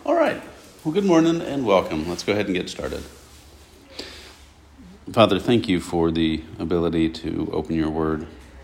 All right. Well, good morning and welcome. Let's go ahead and get started. Father, thank you for the ability to open your word.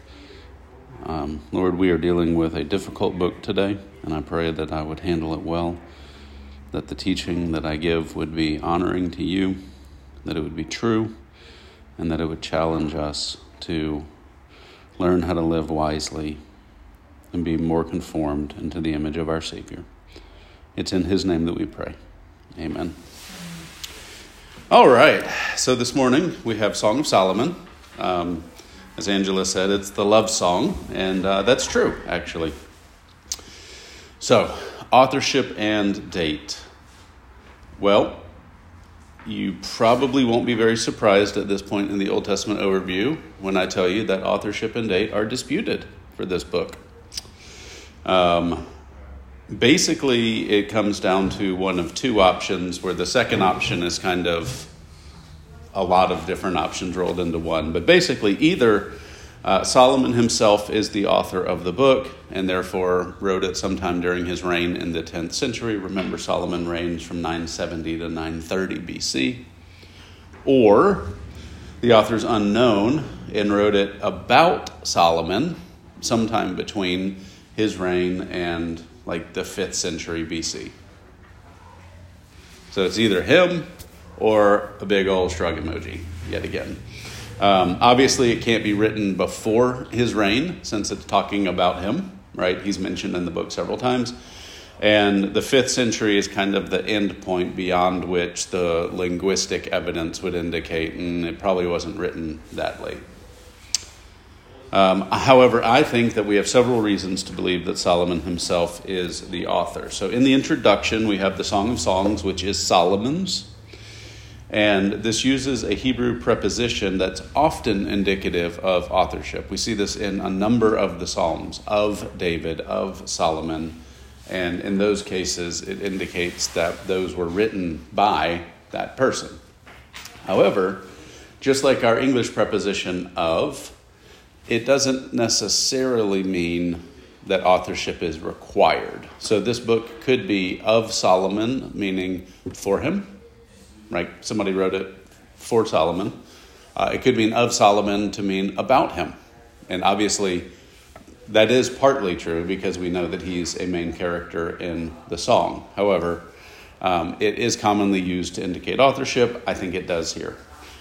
Lord, we are dealing with a difficult book today, and I pray that I would handle it well, that the teaching that I give would be honoring to you, that it would be true, and that it would challenge us to learn how to live wisely and be more conformed into the image of our Savior. It's in his name that we pray. Amen. All right. So this morning we have Song of Solomon. As Angela said, it's the love song, and that's true, actually. So, authorship and date. Well, you probably won't be very surprised at this point in the Old Testament overview when I tell you that authorship and date are disputed for this book. Basically, it comes down to one of two options, where the second option is kind of a lot of different options rolled into one. But basically, either Solomon himself is the author of the book and therefore wrote it sometime during his reign in the 10th century. Remember, Solomon reigns from 970 to 930 BC. Or the author's unknown and wrote it about Solomon sometime between his reign and like the 5th century BC. So it's either him or a big old shrug emoji, yet again. Obviously, it can't be written before his reign, since it's talking about him, right? He's mentioned in the book several times. And the 5th century is kind of the end point beyond which the linguistic evidence would indicate, and it probably wasn't written that late. However, I think that we have several reasons to believe that Solomon himself is the author. So in the introduction, we have the Song of Songs, which is Solomon's. And this uses a Hebrew preposition that's often indicative of authorship. We see this in a number of the Psalms of David, of Solomon. And in those cases, it indicates that those were written by that person. However, just like our English preposition of, it doesn't necessarily mean that authorship is required. So this book could be of Solomon, meaning for him, right? Somebody wrote it for Solomon. It could mean of Solomon to mean about him. And obviously, that is partly true because we know that he's a main character in the song. However, it is commonly used to indicate authorship. I think it does here.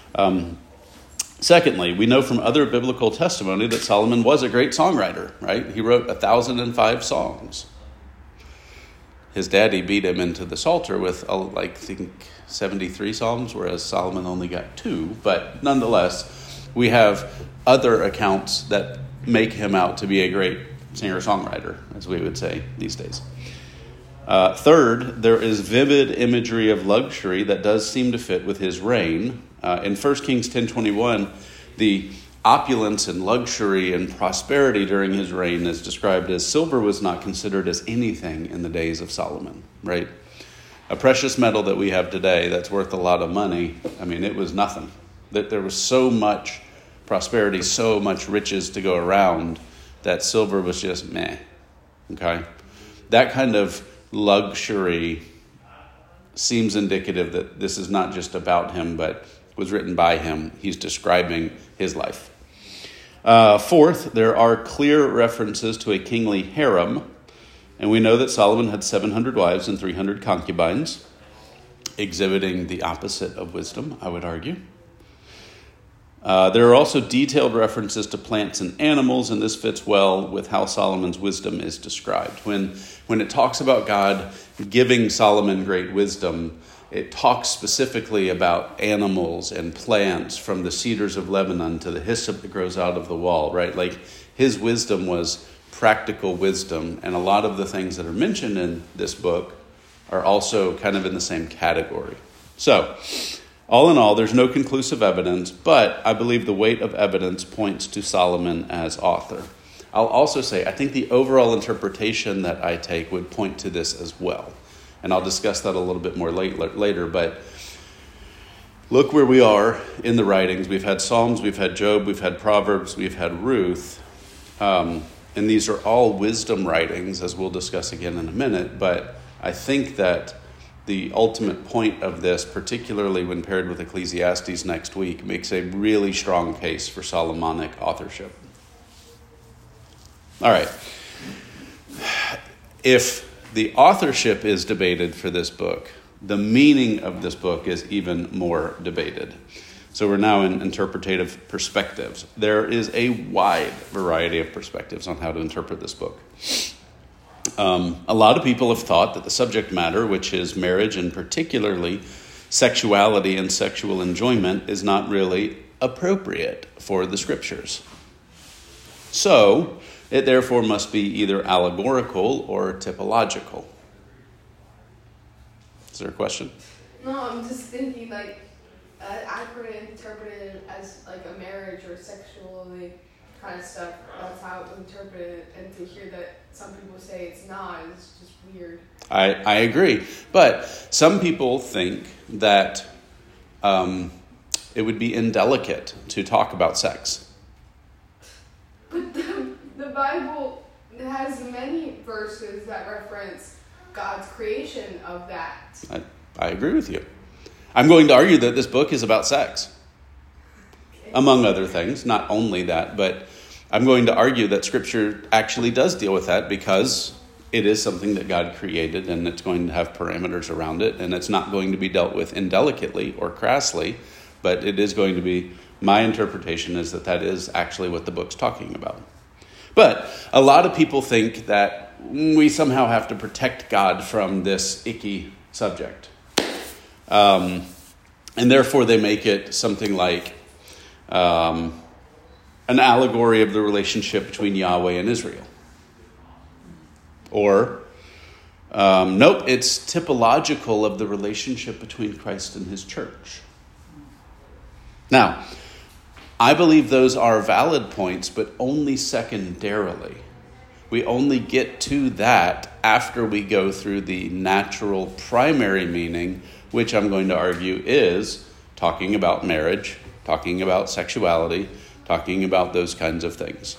Secondly, we know from other biblical testimony that Solomon was a great songwriter, right? He wrote 1,005 songs. His daddy beat him into the Psalter with, I think, 73 psalms, whereas Solomon only got 2. But nonetheless, we have other accounts that make him out to be a great singer-songwriter, as we would say these days. Third, there is vivid imagery of luxury that does seem to fit with his reign. In 1 Kings 10:21, the opulence and luxury and prosperity during his reign is described as silver was not considered as anything in the days of Solomon, right? A precious metal that we have today that's worth a lot of money, it was nothing. There was so much prosperity, so much riches to go around that silver was just meh, okay? That kind of luxury seems indicative that this is not just about him, but was written by him. He's describing his life. Fourth, there are clear references to a kingly harem, and we know that Solomon had 700 wives and 300 concubines, exhibiting the opposite of wisdom, I would argue. There are also detailed references to plants and animals, and this fits well with how Solomon's wisdom is described. When it talks about God giving Solomon great wisdom, it talks specifically about animals and plants, from the cedars of Lebanon to the hyssop that grows out of the wall, right? Like, his wisdom was practical wisdom, and a lot of the things that are mentioned in this book are also kind of in the same category. So, all in all, there's no conclusive evidence, but I believe the weight of evidence points to Solomon as author. I'll also say, I think the overall interpretation that I take would point to this as well. And I'll discuss that a little bit more later, but look where we are in the writings. We've had Psalms, we've had Job, we've had Proverbs, we've had Ruth. And these are all wisdom writings, as we'll discuss again in a minute. But I think that the ultimate point of this, particularly when paired with Ecclesiastes next week, makes a really strong case for Solomonic authorship. All right. If the authorship is debated for this book, the meaning of this book is even more debated. So we're now in interpretative perspectives. There is a wide variety of perspectives on how to interpret this book. A lot of people have thought that the subject matter, which is marriage and particularly sexuality and sexual enjoyment, is not really appropriate for the scriptures. So it therefore must be either allegorical or typological. Is there a question? No, I'm just thinking I could interpret it as like a marriage or sexually kind of stuff. That's how it was interpreted, and to hear that some people say it's not is just weird. I agree. But some people think that it would be indelicate to talk about sex. But the Bible has many verses that reference God's creation of that. I agree with you. I'm going to argue that this book is about sex, among other things. Not only that, but I'm going to argue that Scripture actually does deal with that because it is something that God created and it's going to have parameters around it, and it's not going to be dealt with indelicately or crassly, but it is going to be, my interpretation is that is actually what the book's talking about. But a lot of people think that we somehow have to protect God from this icky subject. And therefore they make it something like an allegory of the relationship between Yahweh and Israel. Or, nope, it's typological of the relationship between Christ and his church. Now, I believe those are valid points, but only secondarily. We only get to that after we go through the natural primary meaning, which I'm going to argue is talking about marriage, talking about sexuality, talking about those kinds of things.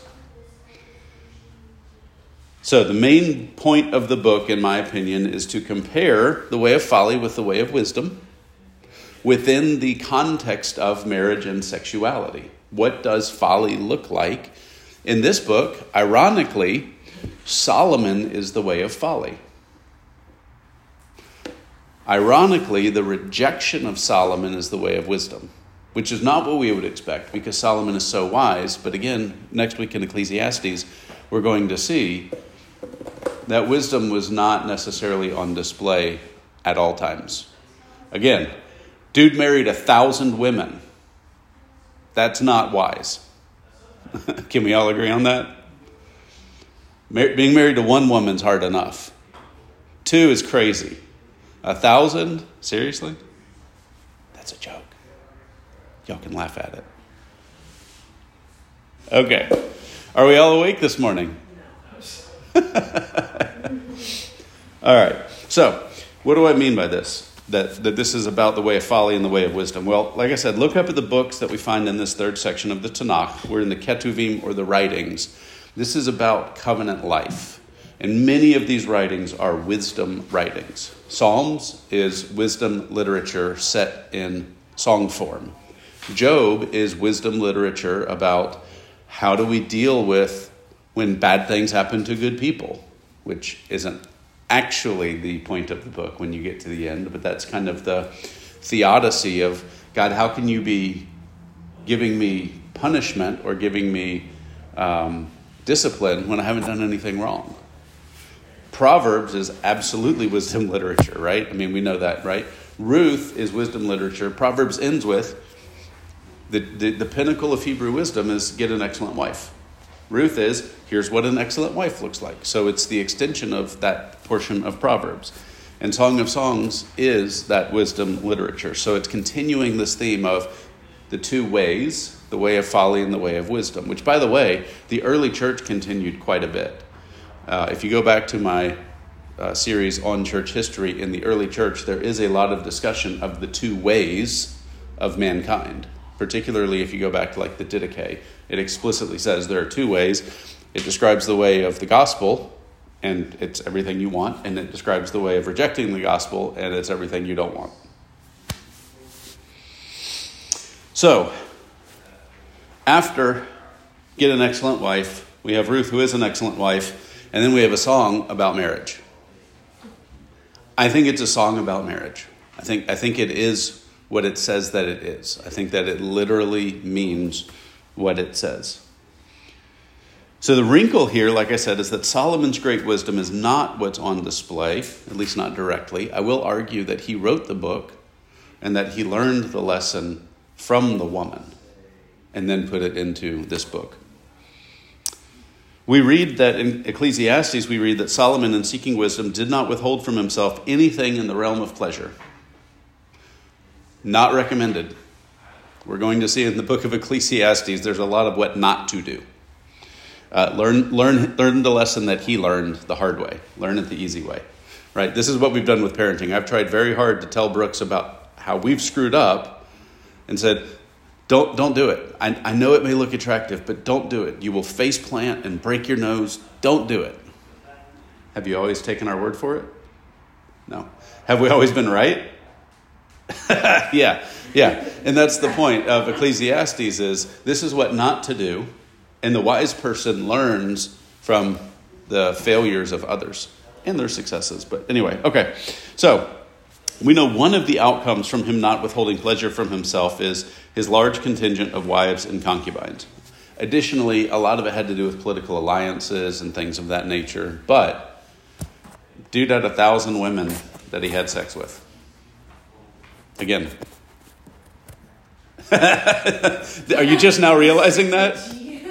So the main point of the book, in my opinion, is to compare the way of folly with the way of wisdom within the context of marriage and sexuality. What does folly look like? In this book, ironically, Solomon is the way of folly. Ironically, the rejection of Solomon is the way of wisdom, which is not what we would expect because Solomon is so wise. But again, next week in Ecclesiastes, we're going to see that wisdom was not necessarily on display at all times. Again, dude married 1,000 women. That's not wise. Can we all agree on that? Being married to one woman's hard enough. 2 is crazy. 1,000? Seriously? That's a joke. Y'all can laugh at it. Okay. Are we all awake this morning? All right. So, what do I mean by this? That this is about the way of folly and the way of wisdom. Well, like I said, look up at the books that we find in this third section of the Tanakh. We're in the Ketuvim, or the writings. This is about covenant life. And many of these writings are wisdom writings. Psalms is wisdom literature set in song form. Job is wisdom literature about how do we deal with when bad things happen to good people, which isn't actually the point of the book when you get to the end, but that's kind of the theodicy of, God, how can you be giving me punishment or giving me discipline when I haven't done anything wrong? Proverbs is absolutely wisdom literature, right? I mean, we know that, right? Ruth is wisdom literature. Proverbs ends with the pinnacle of Hebrew wisdom is get an excellent wife. Ruth is, here's what an excellent wife looks like. So it's the extension of that portion of Proverbs. And Song of Songs is that wisdom literature. So it's continuing this theme of the two ways, the way of folly and the way of wisdom, which, by the way, the early church continued quite a bit. If you go back to my series on church history in the early church, there is a lot of discussion of the two ways of mankind. Particularly if you go back to like the Didache, it explicitly says there are two ways. It describes the way of the gospel And it's everything you want, and it describes the way of rejecting the gospel, and it's everything you don't want. So, after Get an Excellent Wife, we have Ruth, who is an excellent wife, and then we have a song about marriage. I think it's a song about marriage. I think it is what it says that it is. I think that it literally means what it says. So the wrinkle here, like I said, is that Solomon's great wisdom is not what's on display, at least not directly. I will argue that he wrote the book and that he learned the lesson from the woman and then put it into this book. We read that in Ecclesiastes, we read that Solomon, in seeking wisdom, did not withhold from himself anything in the realm of pleasure. Not recommended. We're going to see in the book of Ecclesiastes, there's a lot of what not to do. Learn the lesson that he learned the hard way. Learn it the easy way. Right? This is what we've done with parenting. I've tried very hard to tell Brooks about how we've screwed up and said, don't do it. I know it may look attractive, but don't do it. You will face plant and break your nose. Don't do it. Have you always taken our word for it? No. Have we always been right? Yeah. And that's the point of Ecclesiastes is this is what not to do. And the wise person learns from the failures of others and their successes. But anyway, okay. So we know one of the outcomes from him not withholding pleasure from himself is his large contingent of wives and concubines. Additionally, a lot of it had to do with political alliances and things of that nature. But dude had 1,000 women that he had sex with. Again. Are you just now realizing that?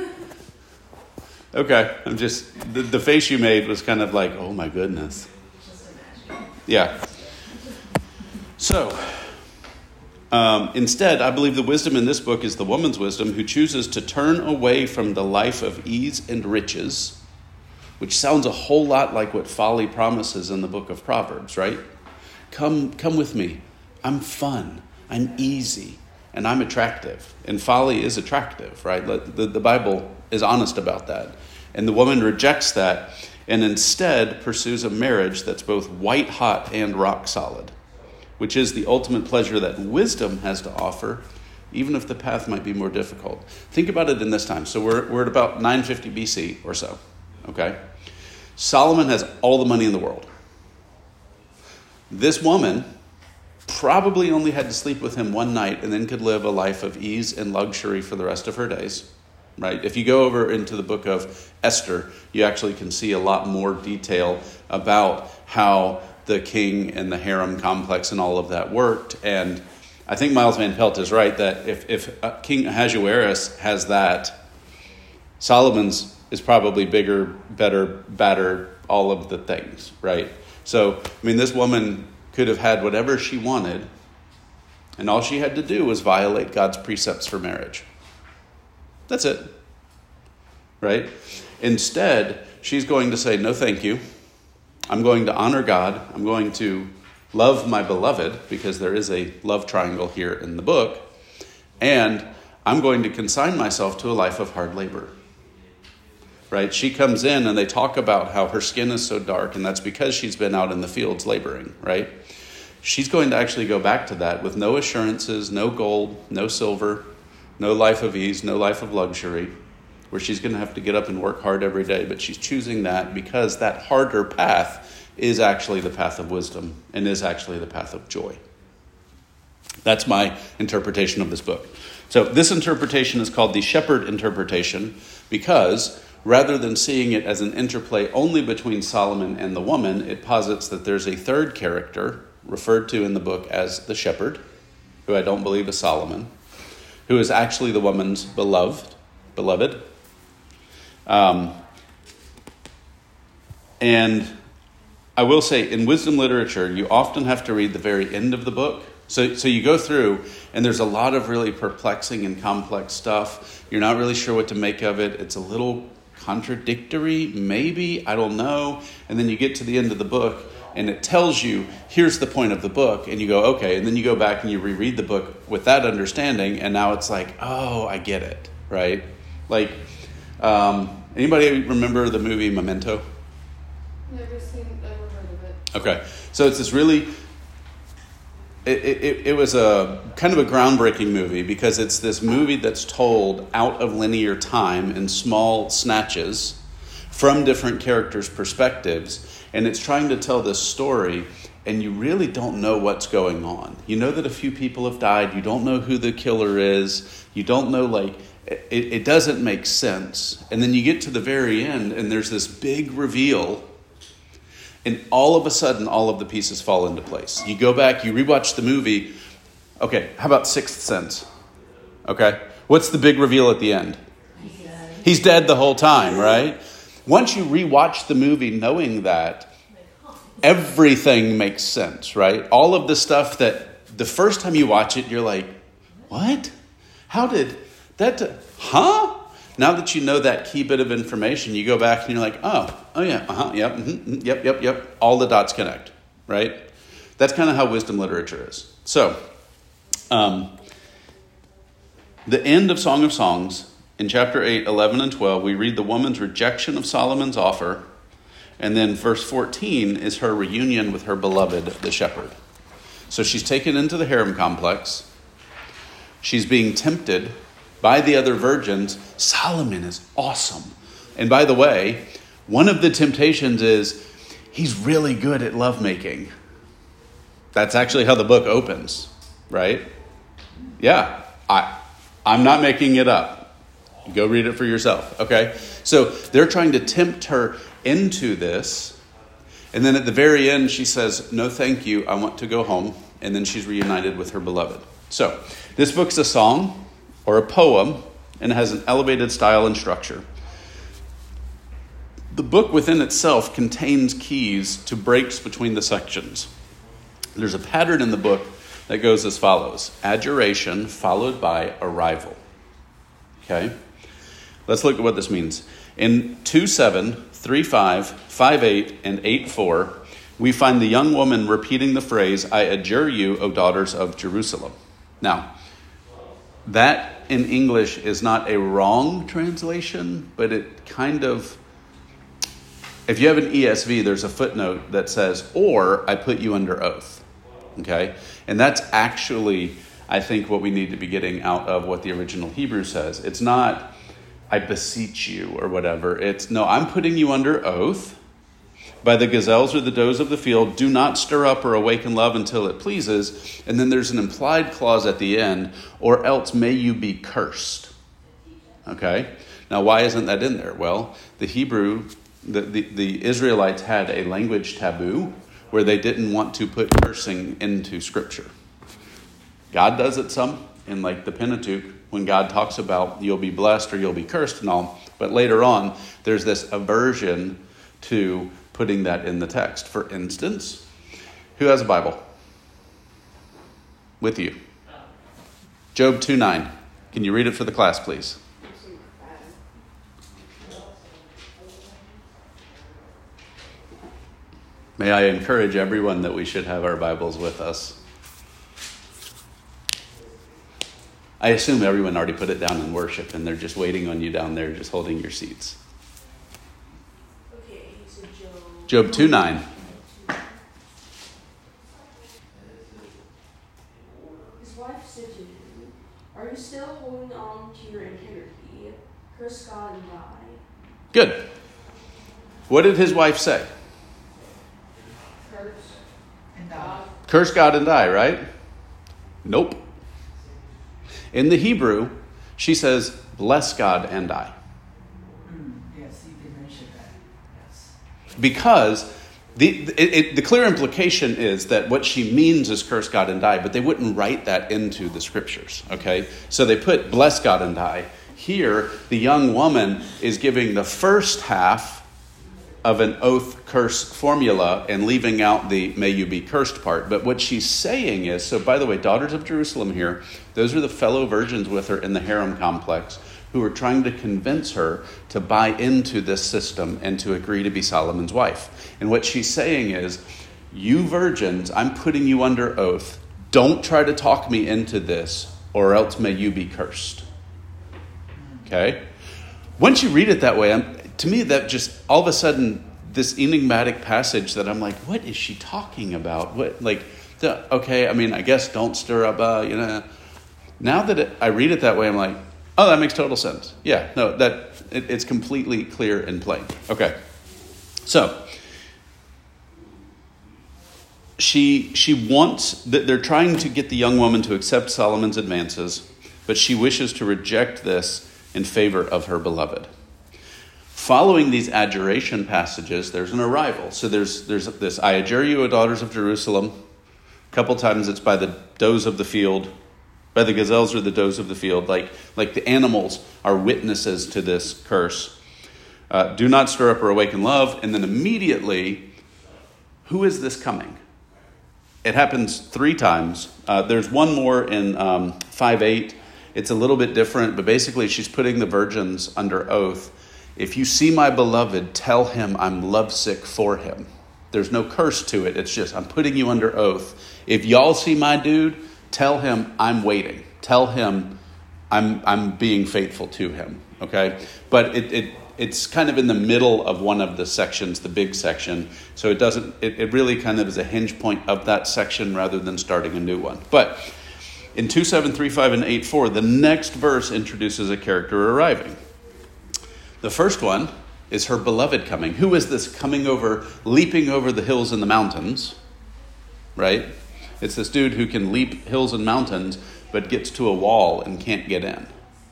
Okay, I'm just, the face you made was kind of like, oh my goodness. Yeah. So, instead, I believe the wisdom in this book is the woman's wisdom who chooses to turn away from the life of ease and riches, which sounds a whole lot like what folly promises in the book of Proverbs, right? Come with me. I'm fun. I'm easy. And I'm attractive. And folly is attractive, right? The Bible is honest about that. And the woman rejects that and instead pursues a marriage that's both white hot and rock solid, which is the ultimate pleasure that wisdom has to offer, even if the path might be more difficult. Think about it in this time. So we're at about 950 BC or so, okay? Solomon has all the money in the world. This woman probably only had to sleep with him one night and then could live a life of ease and luxury for the rest of her days, right? If you go over into the book of Esther, you actually can see a lot more detail about how the king and the harem complex and all of that worked. And I think Miles Van Pelt is right that if King Ahasuerus has that, Solomon's is probably bigger, better, badder, all of the things, right? So, I mean, this woman could have had whatever she wanted, and all she had to do was violate God's precepts for marriage. That's it, right? Instead, she's going to say, no, thank you. I'm going to honor God. I'm going to love my beloved, because there is a love triangle here in the book, and I'm going to consign myself to a life of hard labor. Right? She comes in and they talk about how her skin is so dark, and that's because she's been out in the fields laboring, right? She's going to actually go back to that with no assurances, no gold, no silver, no life of ease, no life of luxury, where she's going to have to get up and work hard every day. But she's choosing that because that harder path is actually the path of wisdom and is actually the path of joy. That's my interpretation of this book. So this interpretation is called the shepherd interpretation because rather than seeing it as an interplay only between Solomon and the woman, it posits that there's a third character referred to in the book as the shepherd, who I don't believe is Solomon, who is actually the woman's beloved. And I will say, in wisdom literature, you often have to read the very end of the book. So you go through, and there's a lot of really perplexing and complex stuff. You're not really sure what to make of it. It's a little contradictory, maybe, I don't know. And then you get to the end of the book, and it tells you, here's the point of the book. And you go, okay. And then you go back and you reread the book with that understanding, and now it's like, oh, I get it, right? Like, anybody remember the movie Memento? Never heard of it. Okay, so it's this really... It was a kind of a groundbreaking movie because it's this movie that's told out of linear time in small snatches from different characters' perspectives, and it's trying to tell this story, and you really don't know what's going on. You know that a few people have died. You don't know who the killer is. You don't know, it doesn't make sense. And then you get to the very end, and there's this big reveal. And all of a sudden, all of the pieces fall into place. You go back, you rewatch the movie. Okay, how about Sixth Sense? Okay, what's the big reveal at the end? He's dead the whole time, right? Once you rewatch the movie knowing that, everything makes sense, right? All of the stuff that the first time you watch it, you're like, what? How did that... Huh? Now that you know that key bit of information, you go back and you're like, oh yeah, yep. All the dots connect, right? That's kind of how wisdom literature is. So, the end of Song of Songs, in chapter 8, 11, and 12, we read the woman's rejection of Solomon's offer, and then verse 14 is her reunion with her beloved, the shepherd. So she's taken into the harem complex. She's being tempted by the other virgins. Solomon is awesome. And by the way, one of the temptations is he's really good at lovemaking. That's actually how the book opens, right? Yeah, I'm not making it up. Go read it for yourself, okay? So they're trying to tempt her into this. And then at the very end, she says, no, thank you. I want to go home. And then she's reunited with her beloved. So this book's a song or a poem, and it has an elevated style and structure. The book within itself contains keys to breaks between the sections. There's a pattern in the book that goes as follows. Adjuration followed by arrival. Okay? Let's look at what this means. In 2:7, 3:5, 5:8, and 8:4, we find the young woman repeating the phrase, I adjure you, O daughters of Jerusalem. Now, that in English is not a wrong translation, but it kind of, if you have an ESV, there's a footnote that says, or I put you under oath. Okay? And that's actually, I think, what we need to be getting out of what the original Hebrew says. It's not, I beseech you or whatever. It's, no, I'm putting you under oath by the gazelles or the does of the field. Do not stir up or awaken love until it pleases. And then there's an implied clause at the end, or else may you be cursed. Okay? Now, why isn't that in there? Well, the Hebrew, the Israelites had a language taboo where they didn't want to put cursing into Scripture. God does it some in like the Pentateuch when God talks about you'll be blessed or you'll be cursed and all. But later on, there's this aversion to putting that in the text. For instance, who has a Bible with you? Job 2:9. Can you read it for the class, please? May I encourage everyone that we should have our Bibles with us. I assume everyone already put it down in worship and they're just waiting on you down there, just holding your seats. Okay, so Job 2:9. His wife said to him, are you still holding on to your integrity? Curse God and die. Good. What did his wife say? Curse and die. Curse God and die, right? Nope. In the Hebrew, she says, bless God and die. Yes, you did mention that. Yes. Because the clear implication is that what she means is curse God and die, but they wouldn't write that into the scriptures, okay? So they put bless God and die. Here, the young woman is giving the first half of an oath curse formula and leaving out the may you be cursed part. But what she's saying is, so by the way, daughters of Jerusalem here, those are the fellow virgins with her in the harem complex who are trying to convince her to buy into this system and to agree to be Solomon's wife. And what she's saying is, you virgins, I'm putting you under oath. Don't try to talk me into this, or else may you be cursed. Okay? Once you read it that way, to me, that just all of a sudden, this enigmatic passage that I'm like, what is she talking about? Okay, I mean, I guess don't stir up, Now that I read it that way, I'm like, oh, that makes total sense. Yeah, no, it's completely clear and plain. Okay, so she wants, they're trying to get the young woman to accept Solomon's advances, but she wishes to reject this in favor of her beloved. Following these adjuration passages, there's an arrival. So there's this, I adjure you, O daughters of Jerusalem. A couple times it's by the does of the field, by the gazelles or the does of the field, like the animals are witnesses to this curse. Do not stir up or awaken love. And then immediately, who is this coming? It happens 3 times. There's one more in 5:8. It's a little bit different, but basically she's putting the virgins under oath. If you see my beloved, tell him I'm lovesick for him. There's no curse to it. It's just, I'm putting you under oath. If y'all see my dude, tell him I'm waiting. Tell him I'm being faithful to him. Okay? But it's kind of in the middle of one of the sections, the big section. So it really kind of is a hinge point of that section rather than starting a new one. But in 2:7, 3:5, and 8:4, the next verse introduces a character arriving. The first one is her beloved coming. Who is this coming over, leaping over the hills and the mountains? Right? It's this dude who can leap hills and mountains, but gets to a wall and can't get in.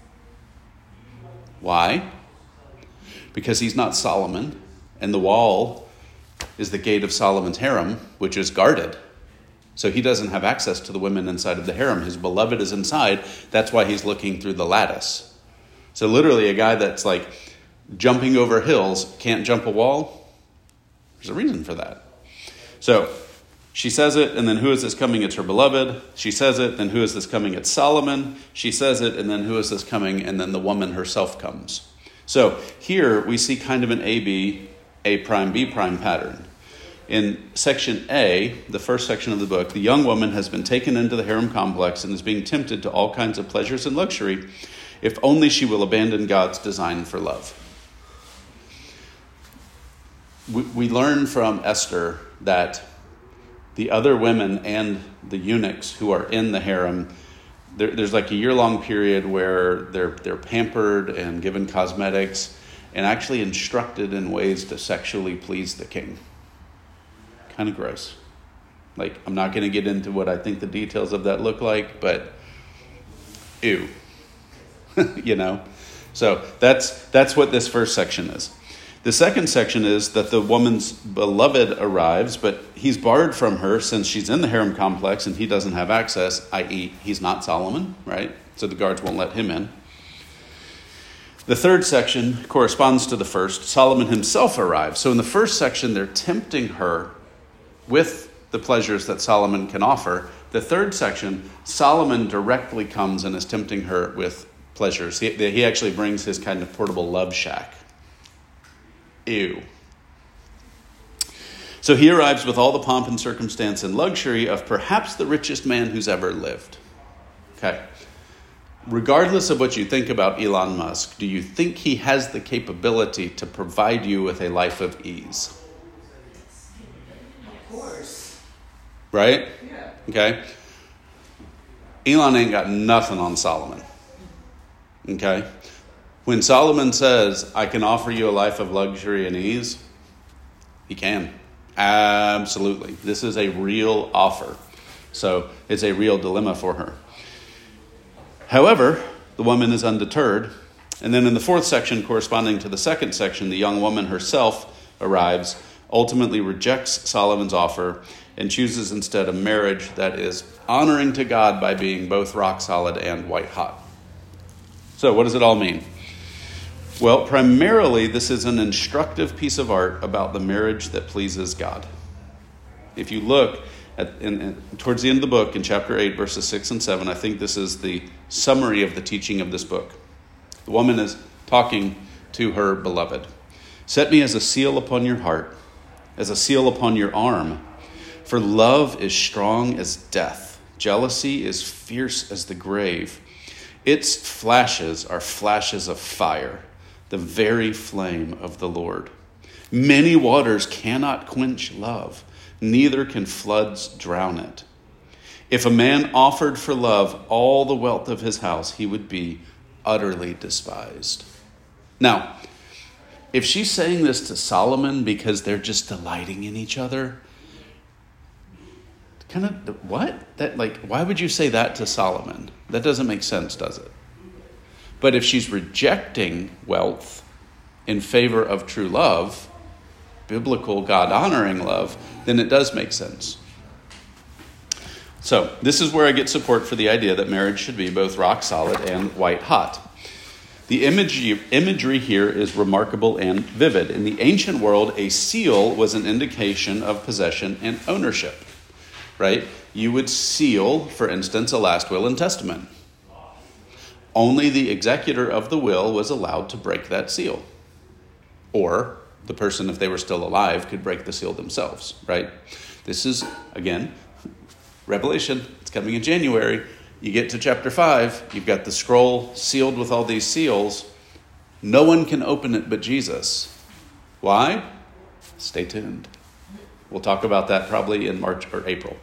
Why? Because he's not Solomon, and the wall is the gate of Solomon's harem, which is guarded. So he doesn't have access to the women inside of the harem. His beloved is inside. That's why he's looking through the lattice. So literally a guy that's like jumping over hills can't jump a wall. There's a reason for that. So she says it, and then who is this coming? It's her beloved. She says it, then who is this coming? It's Solomon. She says it, and then who is this coming? And then the woman herself comes. So here we see kind of an A prime, B prime pattern. In section A, the first section of the book, the young woman has been taken into the harem complex and is being tempted to all kinds of pleasures and luxury, if only she will abandon God's design for love. We learn from Esther that the other women and the eunuchs who are in the harem, there's like a year-long period where they're pampered and given cosmetics and actually instructed in ways to sexually please the king. Kind of gross. Like, I'm not going to get into what I think the details of that look like, but ew. So that's what this first section is. The second section is that the woman's beloved arrives, but he's barred from her since she's in the harem complex and he doesn't have access, i.e. he's not Solomon, right? So the guards won't let him in. The third section corresponds to the first. Solomon himself arrives. So in the first section, they're tempting her with the pleasures that Solomon can offer. The third section, Solomon directly comes and is tempting her with pleasures. He actually brings his kind of portable love shack. Ew. So he arrives with all the pomp and circumstance and luxury of perhaps the richest man who's ever lived. Okay. Regardless of what you think about Elon Musk, do you think he has the capability to provide you with a life of ease? Of course. Right? Yeah. Okay. Elon ain't got nothing on Solomon. Okay. When Solomon says, I can offer you a life of luxury and ease, he can. Absolutely. This is a real offer. So it's a real dilemma for her. However, the woman is undeterred. And then in the fourth section, corresponding to the second section, the young woman herself arrives, ultimately rejects Solomon's offer, and chooses instead a marriage that is honoring to God by being both rock solid and white hot. So what does it all mean? Well, primarily, this is an instructive piece of art about the marriage that pleases God. If you look towards the end of the book, in chapter 8, verses 6 and 7, I think this is the summary of the teaching of this book. The woman is talking to her beloved. Set me as a seal upon your heart, as a seal upon your arm. For love is strong as death. Jealousy is fierce as the grave. Its flashes are flashes of fire, the very flame of the Lord. Many waters cannot quench love, neither can floods drown it. If a man offered for love all the wealth of his house, he would be utterly despised. Now, if she's saying this to Solomon because they're just delighting in each other, kind of, what? Why would you say that to Solomon? That doesn't make sense, does it? But if she's rejecting wealth in favor of true love, biblical, God-honoring love, then it does make sense. So this is where I get support for the idea that marriage should be both rock solid and white hot. The imagery here is remarkable and vivid. In the ancient world, a seal was an indication of possession and ownership, right? You would seal, for instance, a last will and testament. Only the executor of the will was allowed to break that seal. Or the person, if they were still alive, could break the seal themselves, right? This is, again, Revelation. It's coming in January. You get to chapter 5. You've got the scroll sealed with all these seals. No one can open it but Jesus. Why? Stay tuned. We'll talk about that probably in March or April.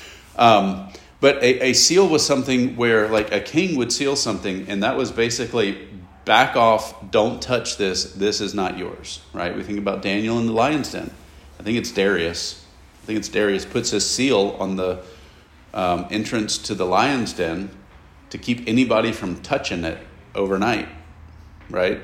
But a seal was something where, like, a king would seal something, and that was basically, back off, don't touch this, this is not yours, right? We think about Daniel in the lion's den. I think it's Darius puts his seal on the entrance to the lion's den to keep anybody from touching it overnight, right?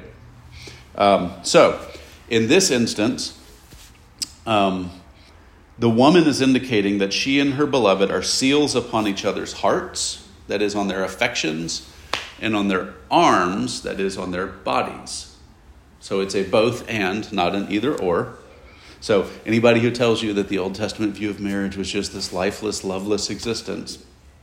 So, in this instance, the woman is indicating that she and her beloved are seals upon each other's hearts, that is, on their affections, and on their arms, that is, on their bodies. So it's a both and, not an either or. So anybody who tells you that the Old Testament view of marriage was just this lifeless, loveless existence,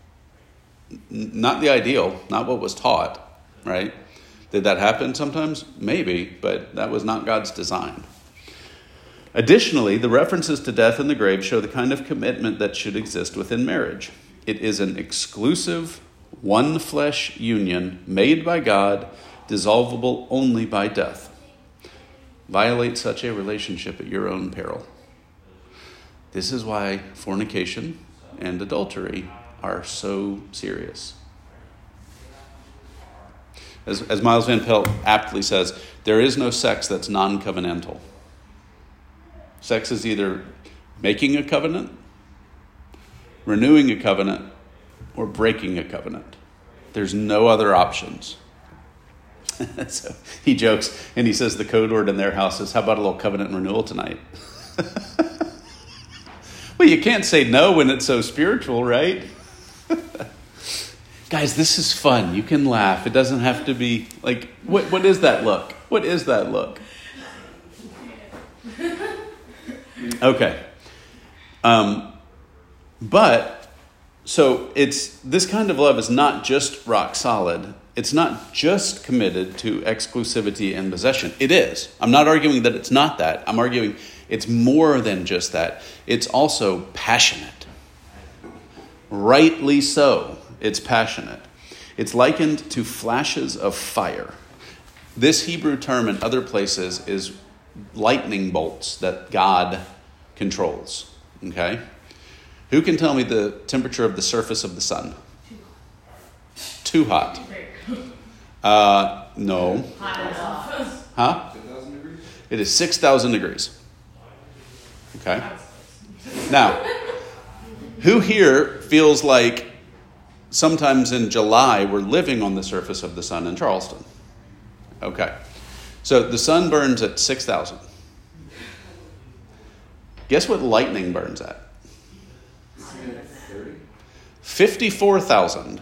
not the ideal, not what was taught, right? Did that happen sometimes? Maybe, but that was not God's design. Additionally, the references to death and the grave show the kind of commitment that should exist within marriage. It is an exclusive, one flesh union made by God, dissolvable only by death. Violate such a relationship at your own peril. This is why fornication and adultery are so serious. As Miles Van Pelt aptly says, there is no sex that's non-covenantal. Sex is either making a covenant, renewing a covenant, or breaking a covenant. There's no other options. So he jokes and he says the code word in their house is, how about a little covenant renewal tonight? Well, you can't say no when it's so spiritual, right? Guys, this is fun. You can laugh. It doesn't have to be like, what is that look? What is that look? Okay. But, so it's, this kind of love is not just rock solid. It's not just committed to exclusivity and possession. It is. I'm not arguing that it's not that. I'm arguing it's more than just that. It's also passionate. Rightly so, it's passionate. It's likened to flashes of fire. This Hebrew term in other places is lightning bolts that God controls. Okay? Who can tell me the temperature of the surface of the sun? Too hot. No. Huh? It is 6,000 degrees. Okay. Now, who here feels like sometimes in July we're living on the surface of the sun in Charleston? Okay. So the sun burns at 6,000. Guess what lightning burns at? 54,000.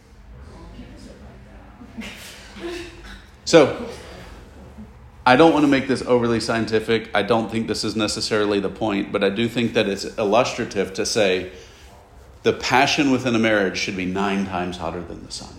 So, I don't want to make this overly scientific. I don't think this is necessarily the point, but I do think that it's illustrative to say the passion within a marriage should be 9 times hotter than the sun.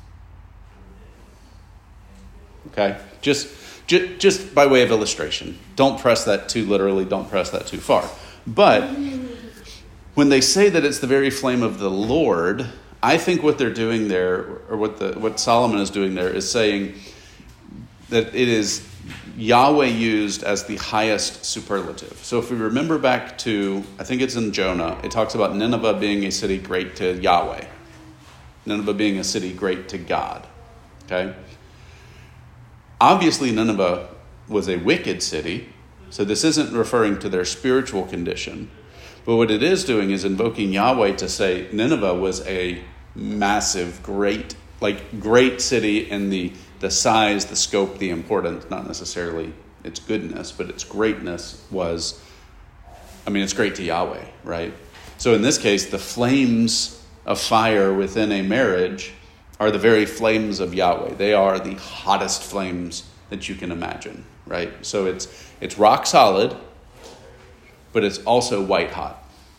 Okay? Just by way of illustration. Don't press that too literally. Don't press that too far. But when they say that it's the very flame of the Lord, I think what they're doing there, or what Solomon is doing there, is saying that it is Yahweh used as the highest superlative. So if we remember back to, I think it's in Jonah, it talks about Nineveh being a city great to Yahweh. Nineveh being a city great to God. Okay? Obviously, Nineveh was a wicked city, so this isn't referring to their spiritual condition. But what it is doing is invoking Yahweh to say Nineveh was a massive, great city in the size, the scope, the importance, not necessarily its goodness, but its greatness was, it's great to Yahweh, right? So in this case, the flames of fire within a marriage are the very flames of Yahweh. They are the hottest flames that you can imagine, right? So it's rock solid, but it's also white hot.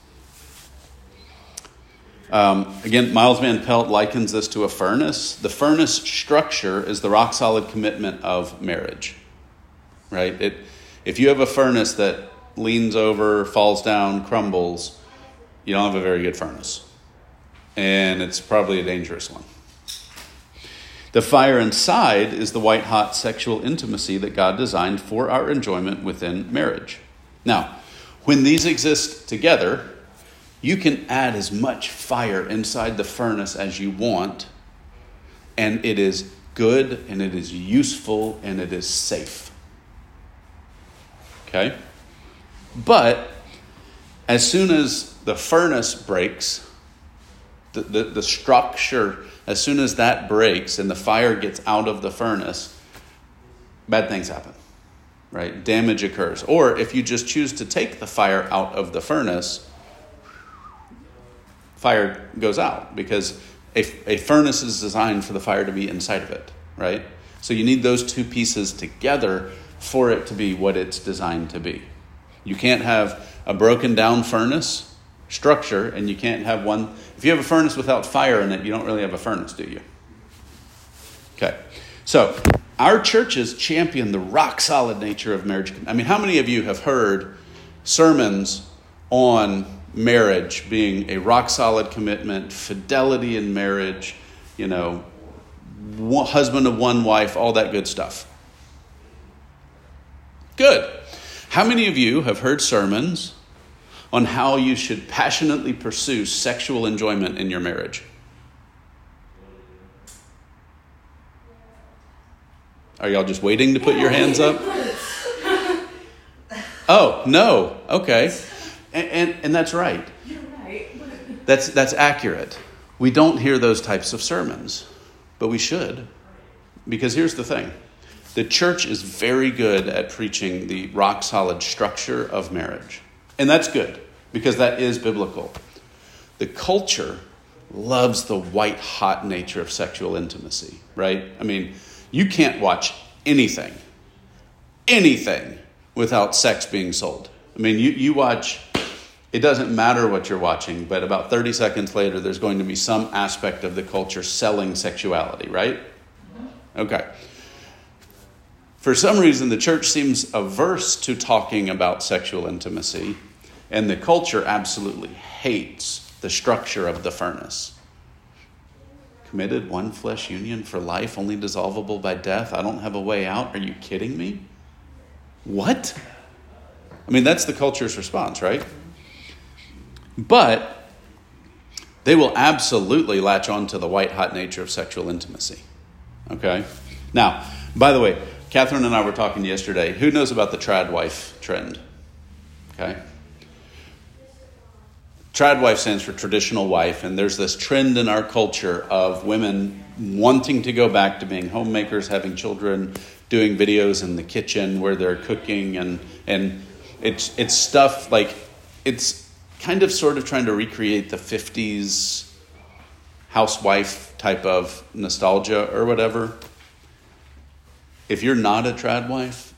Again, Miles Van Pelt likens this to a furnace. The furnace structure is the rock-solid commitment of marriage, right? If you have a furnace that leans over, falls down, crumbles, you don't have a very good furnace. And it's probably a dangerous one. The fire inside is the white-hot sexual intimacy that God designed for our enjoyment within marriage. Now, when these exist together, you can add as much fire inside the furnace as you want, and it is good, and it is useful, and it is safe. Okay? But as soon as the furnace breaks, the structure, as soon as that breaks and the fire gets out of the furnace, bad things happen, right? Damage occurs. Or if you just choose to take the fire out of the furnace, fire goes out, because a furnace is designed for the fire to be inside of it, right? So you need those two pieces together for it to be what it's designed to be. You can't have a broken down furnace structure, and you can't have one. If you have a furnace without fire in it, you don't really have a furnace, do you? Okay. So our churches champion the rock solid nature of marriage. How many of you have heard sermons on marriage being a rock-solid commitment, fidelity in marriage, husband of one wife, all that good stuff? Good. How many of you have heard sermons on how you should passionately pursue sexual enjoyment in your marriage? Are y'all just waiting to put your hands up? Oh, no. Okay. And that's right. You're right. That's accurate. We don't hear those types of sermons, but we should. Because here's the thing. The church is very good at preaching the rock-solid structure of marriage. And that's good, because that is biblical. The culture loves the white-hot nature of sexual intimacy, right? You can't watch anything without sex being sold. You watch, it doesn't matter what you're watching, but about 30 seconds later, there's going to be some aspect of the culture selling sexuality, right? Okay. For some reason, the church seems averse to talking about sexual intimacy, and the culture absolutely hates the structure of the furnace. Committed one flesh union for life, only dissolvable by death. I don't have a way out. Are you kidding me? What? That's the culture's response, right? But they will absolutely latch on to the white-hot nature of sexual intimacy. Okay? Now, by the way, Catherine and I were talking yesterday. Who knows about the trad wife trend? Okay? Trad wife stands for traditional wife, and there's this trend in our culture of women wanting to go back to being homemakers, having children, doing videos in the kitchen where they're cooking, and it's stuff like, it's kind of sort of trying to recreate the 50s housewife type of nostalgia or whatever. If you're not a trad wife,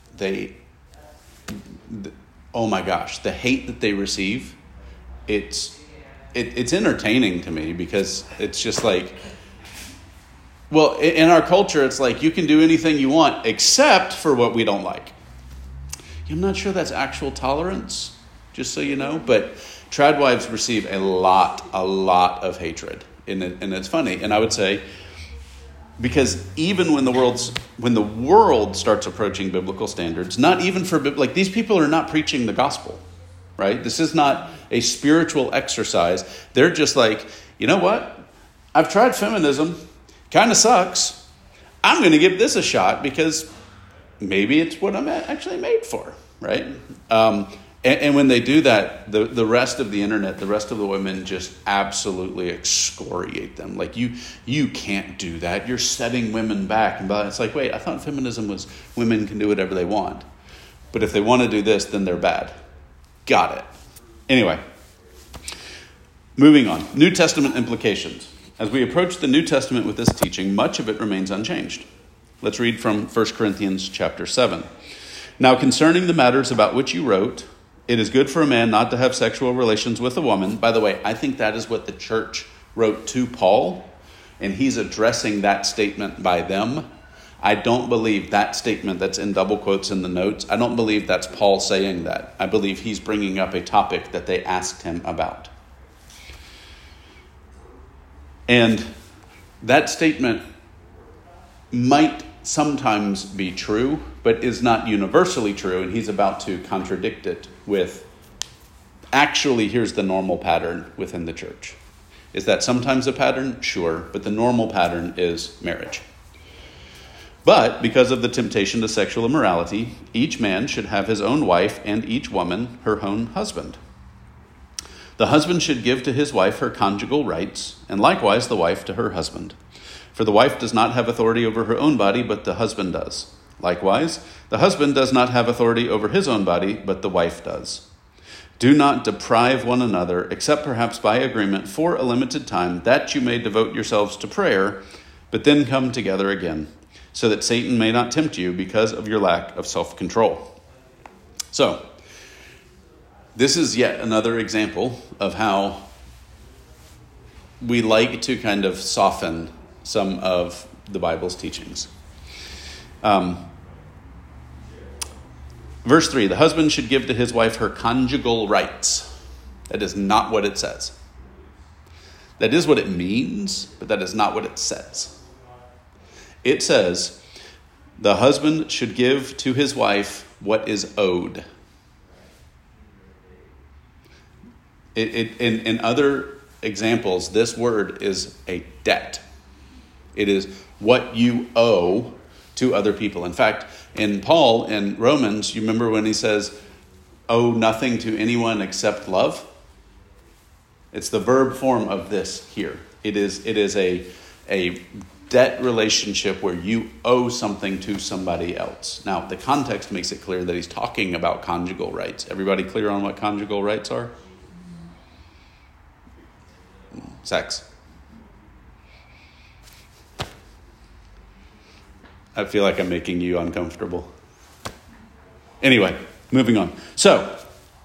oh my gosh, the hate that they receive, it's entertaining to me, because it's just like, well, in our culture, it's like you can do anything you want except for what we don't like. I'm not sure that's actual tolerance, just so you know, but trad wives receive a lot of hatred, and it's funny. And I would say, Because even when the world starts approaching biblical standards, not even for, like, these people are not preaching the gospel, right? This is not a spiritual exercise. They're just like, you know what? I've tried feminism. Kind of sucks. I'm going to give this a shot because maybe it's what I'm actually made for, right? And when they do that, the rest of the internet, the rest of the women just absolutely excoriate them. Like, you can't do that. You're setting women back. And it's like, wait, I thought feminism was women can do whatever they want. But if they want to do this, then they're bad. Got it. Anyway, moving on. New Testament implications. As we approach the New Testament with this teaching, much of it remains unchanged. Let's read from 1 Corinthians chapter 7. Now, concerning the matters about which you wrote, it is good for a man not to have sexual relations with a woman. By the way, I think that is what the church wrote to Paul, and he's addressing that statement by them. I don't believe that statement that's in double quotes in the notes, I don't believe that's Paul saying that. I believe he's bringing up a topic that they asked him about. And that statement might sometimes be true, but is not universally true, and he's about to contradict it with, actually, here's the normal pattern within the church. Is that sometimes a pattern? Sure, but the normal pattern is marriage. But because of the temptation to sexual immorality, each man should have his own wife and each woman her own husband. The husband should give to his wife her conjugal rights, and likewise the wife to her husband. For the wife does not have authority over her own body, but the husband does. Likewise, the husband does not have authority over his own body, but the wife does. Do not deprive one another, except perhaps by agreement for a limited time, that you may devote yourselves to prayer, but then come together again, so that Satan may not tempt you because of your lack of self-control. So, this is yet another example of how we like to kind of soften some of the Bible's teachings. Verse 3, the husband should give to his wife her conjugal rights. That is not what it says. That is what it means, but that is not what it says. It says, the husband should give to his wife what is owed. In other examples, this word is a debt. It is what you owe to other people. In fact, in Paul, in Romans, you remember when he says, owe nothing to anyone except love? It's the verb form of this here. It is a debt relationship where you owe something to somebody else. Now, the context makes it clear that he's talking about conjugal rights. Everybody clear on what conjugal rights are? Sex. I feel like I'm making you uncomfortable. Anyway, moving on. So,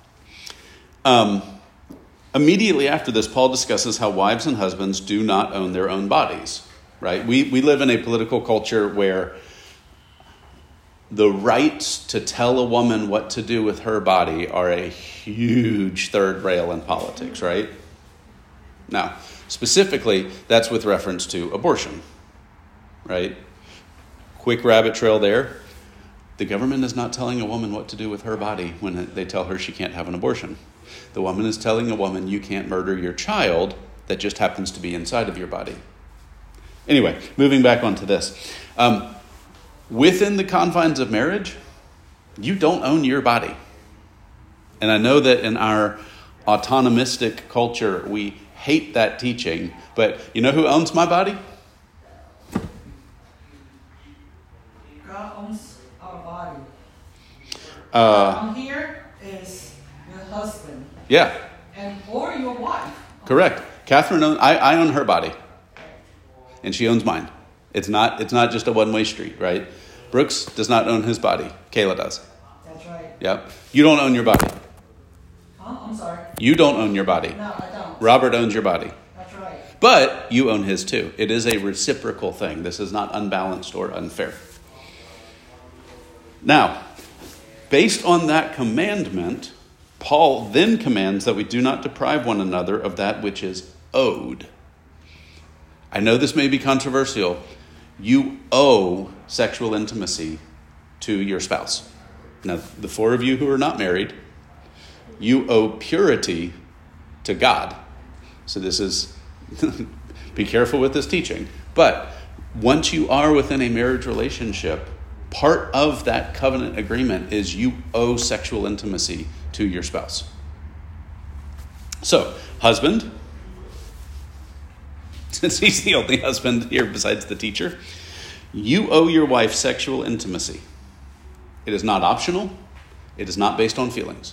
immediately after this, Paul discusses how wives and husbands do not own their own bodies, right? We live in a political culture where the rights to tell a woman what to do with her body are a huge third rail in politics, right? Now, specifically, that's with reference to abortion, right? Quick rabbit trail there. The government is not telling a woman what to do with her body when they tell her she can't have an abortion. The woman is telling a woman you can't murder your child that just happens to be inside of your body. Anyway, moving back onto this. Within the confines of marriage, you don't own your body. And I know that in our autonomistic culture, we hate that teaching. But you know who owns my body? God owns our body. Down here is your husband. Yeah. Or your wife. Correct. Catherine I own her body. And she owns mine. It's not just a one-way street, right? Brooks does not own his body. Kayla does. That's right. Yep. You don't own your body. Huh? I'm sorry. You don't own your body. No, I don't. Robert owns your body. That's right. But you own his too. It is a reciprocal thing. This is not unbalanced or unfair. Now, based on that commandment, Paul then commands that we do not deprive one another of that which is owed. I know this may be controversial. you owe sexual intimacy to your spouse. Now, the four of you who are not married, you owe purity to God. So this is, be careful with this teaching. But once you are within a marriage relationship, part of that covenant agreement is you owe sexual intimacy to your spouse. So, husband, since he's the only husband here besides the teacher, you owe your wife sexual intimacy. It is not optional. It is not based on feelings.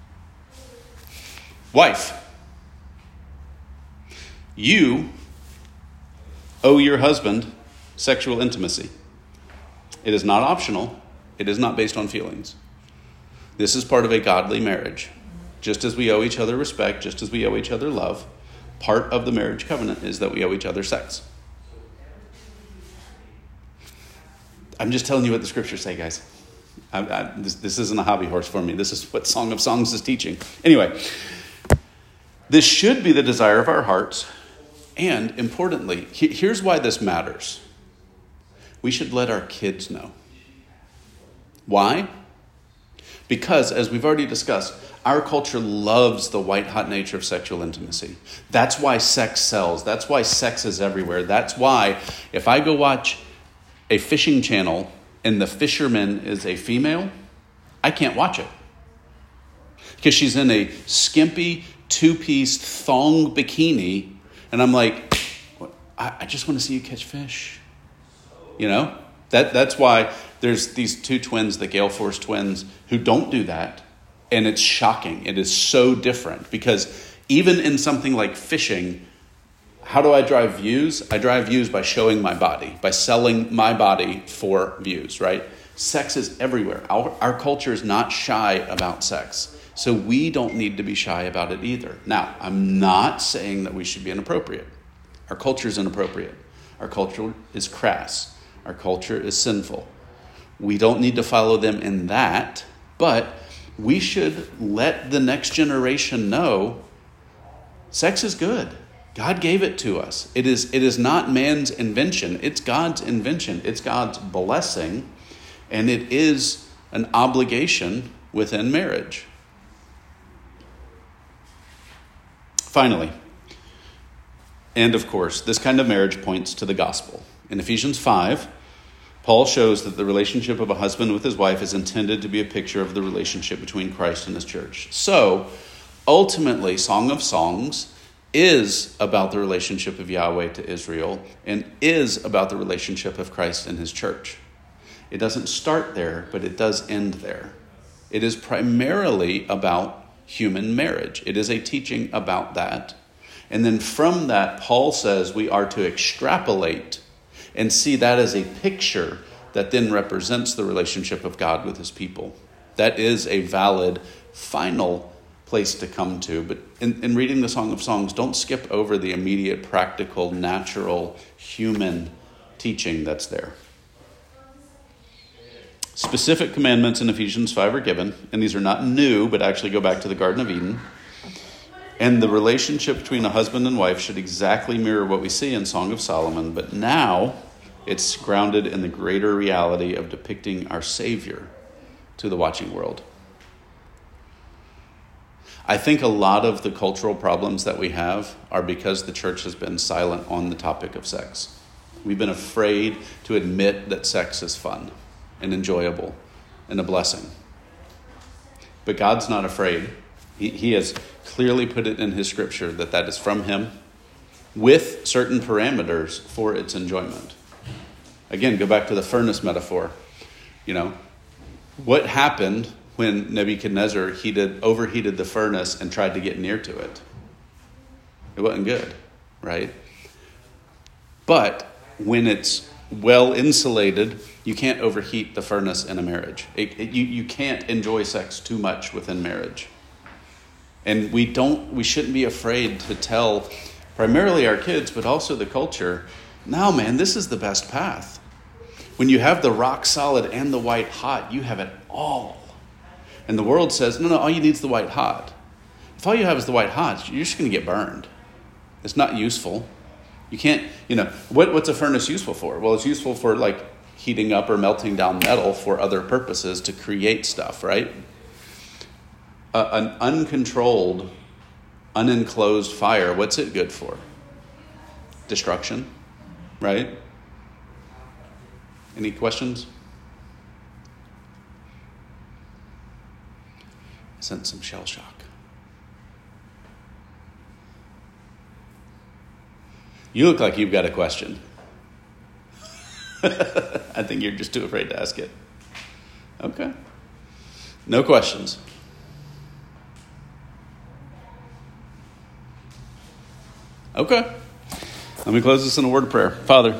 Wife, you owe your husband sexual intimacy. It is not optional. It is not based on feelings. This is part of a godly marriage. Just as we owe each other respect, just as we owe each other love, part of the marriage covenant is that we owe each other sex. I'm just telling you what the scriptures say, guys. This isn't a hobby horse for me. This is what Song of Songs is teaching. Anyway, this should be the desire of our hearts. And importantly, here's why this matters. We should let our kids know. Why? Because, as we've already discussed, our culture loves the white-hot nature of sexual intimacy. That's why sex sells. That's why sex is everywhere. That's why if I go watch a fishing channel and the fisherman is a female, I can't watch it. Because she's in a skimpy two-piece thong bikini, and I'm like, I just want to see you catch fish. You know? That's why there's these two twins, the Gale Force twins, who don't do that. And it's shocking. It is so different. Because even in something like fishing, how do I drive views? I drive views by showing my body, by selling my body for views, right? Sex is everywhere. Our culture is not shy about sex. So we don't need to be shy about it either. Now, I'm not saying that we should be inappropriate. Our culture is inappropriate. Our culture is crass. Our culture is sinful. We don't need to follow them in that, but we should let the next generation know sex is good. God gave it to us. It is not man's invention. It's God's invention. It's God's blessing, and it is an obligation within marriage. Finally, and of course, this kind of marriage points to the gospel. In Ephesians 5, Paul shows that the relationship of a husband with his wife is intended to be a picture of the relationship between Christ and his church. So, ultimately, Song of Songs is about the relationship of Yahweh to Israel and is about the relationship of Christ and his church. It doesn't start there, but it does end there. It is primarily about human marriage. It is a teaching about that. And then from that, Paul says we are to extrapolate and see that as a picture that then represents the relationship of God with his people. That is a valid, final place to come to. But in reading the Song of Songs, don't skip over the immediate, practical, natural, human teaching that's there. Specific commandments in Ephesians 5 are given, and these are not new, but actually go back to the Garden of Eden. And the relationship between a husband and wife should exactly mirror what we see in Song of Solomon, but now it's grounded in the greater reality of depicting our Savior to the watching world. I think a lot of the cultural problems that we have are because the church has been silent on the topic of sex. We've been afraid to admit that sex is fun and enjoyable and a blessing. But God's not afraid. He has clearly put it in his scripture that is from him with certain parameters for its enjoyment. Again, go back to the furnace metaphor. You know, what happened when Nebuchadnezzar overheated the furnace and tried to get near to it? It wasn't good, right? But when it's well insulated, you can't overheat the furnace in a marriage. You can't enjoy sex too much within marriage. And we shouldn't be afraid to tell primarily our kids, but also the culture, no, man, this is the best path. When you have the rock solid and the white hot, you have it all. And the world says, no, all you need is the white hot. If all you have is the white hot, you're just going to get burned. It's not useful. You can't, what's a furnace useful for? Well, it's useful for like heating up or melting down metal for other purposes to create stuff, right? An uncontrolled, unenclosed fire, what's it good for? Destruction, right? Any questions? I sent some shell shock. You look like you've got a question. I think you're just too afraid to ask it. Okay. No questions. Okay. Let me close this in a word of prayer. Father,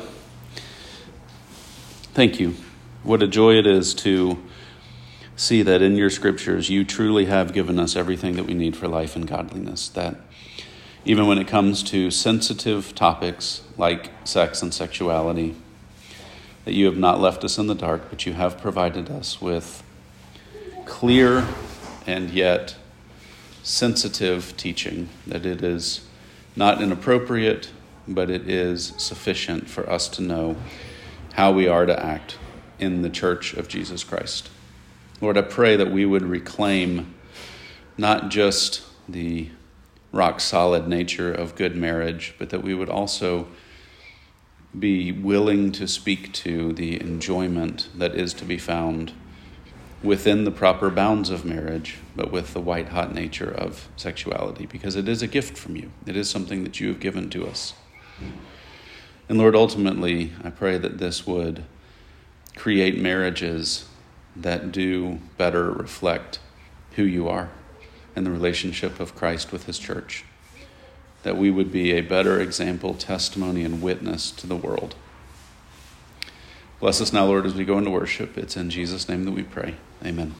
thank you. What a joy it is to see that in your scriptures you truly have given us everything that we need for life and godliness. That even when it comes to sensitive topics like sex and sexuality, that you have not left us in the dark, but you have provided us with clear and yet sensitive teaching, that it is not inappropriate, but it is sufficient for us to know how we are to act in the church of Jesus Christ. Lord, I pray that we would reclaim not just the rock-solid nature of good marriage, but that we would also be willing to speak to the enjoyment that is to be found within the proper bounds of marriage, but with the white-hot nature of sexuality, because it is a gift from you. It is something that you have given to us. And Lord, ultimately, I pray that this would create marriages that do better reflect who you are and the relationship of Christ with his church. That we would be a better example, testimony, and witness to the world. Bless us now, Lord, as we go into worship. It's in Jesus' name that we pray. Amen.